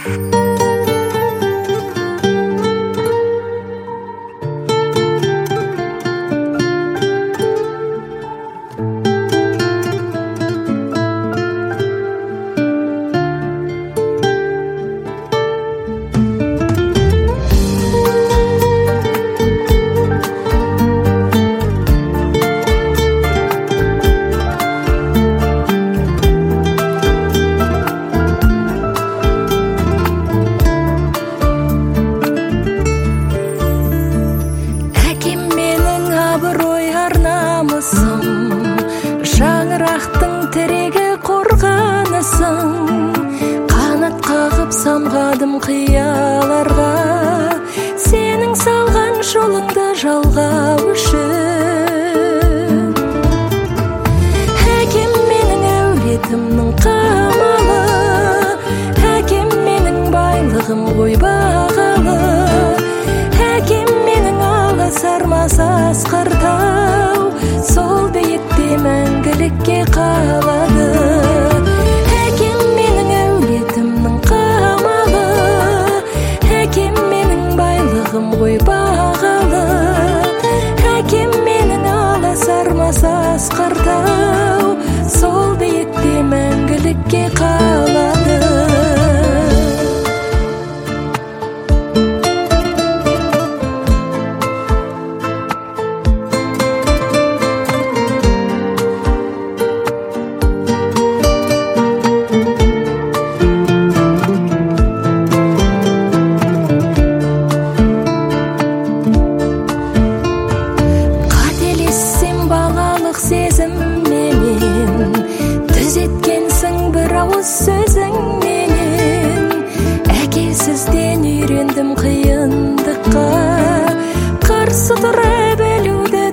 Шаңырақтың тірегі қорғанысың, қанат қағып самғадым қияларға, сенің салған жолыңды жалғау үшін. Әкем менің әулетімнің қамалы, әкем менің байлығым ғой бағалы, әкем менің аласармас асқар тау, сол биікте мәңгілікке қалады. Әкем менің әулетімнің қамалы, әкем менің байлығым ғой бағалы, әкем менің аласармас асқар тау, сол биікте мәңгілікке қалады. Сезімменен түзеткенсің бір ауыз сөзіңменен, әкесізден үйрендім қиындыққа, қарсы тұра білуді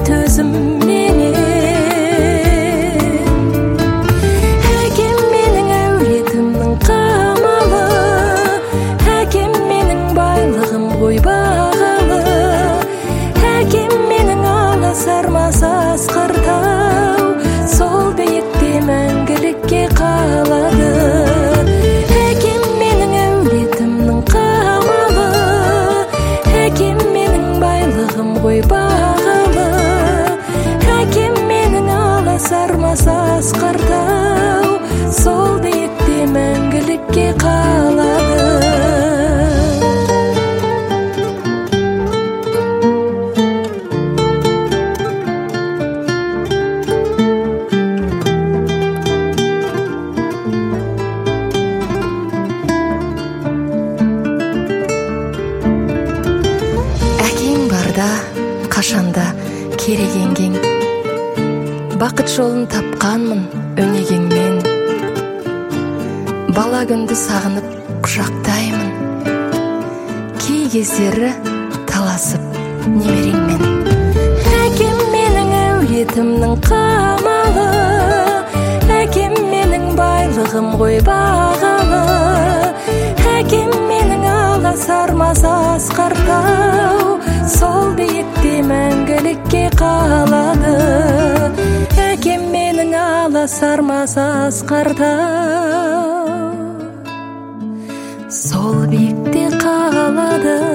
төзімменен. Әкем менің әулетімнің қамалы, әкем менің байлығым ғой бағалы, әкем менің аласармас асқар тау, сол биікте мәңгілікке қалады. Әкем менің әулетімнің қамалы, әкем менің байлығым ғой бағалы, әкем менің аласармас асқар тау, сол биікте мәңгілікке қалады. Қашанда керек еңгең, бақыт жолын тапқанмын өнегеңмен, бала күнді сағынып құшақтаймын, кей кездері таласып немереңмен. Әкем менің әулетімнің қамалы, әкем менің байлығым ғой бағалы, әкем менің аласармас асқар тау, сол биікте мәңгілікке қалады. Әкем менің аласармас асқар тау, сол биікте қалады.